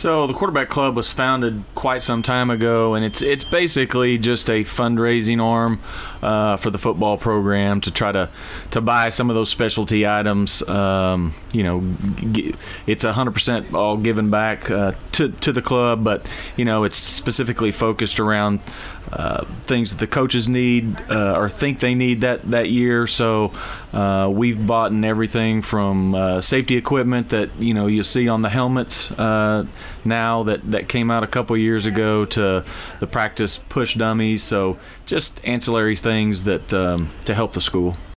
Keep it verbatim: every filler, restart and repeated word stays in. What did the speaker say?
So the Quarterback Club was founded quite some time ago, and it's it's basically just a fundraising arm uh, for the football program to try to to buy some of those specialty items. Um, you know, g- it's one hundred percent all given back uh, to to the club, but you know, it's specifically focused around uh, things that the coaches need uh, or think they need that that year. So uh, we've bought in everything from uh, safety equipment that you know you see on the helmets. Uh, now that, that came out a couple years ago to the practice push dummies, so just ancillary things that um, to help the school.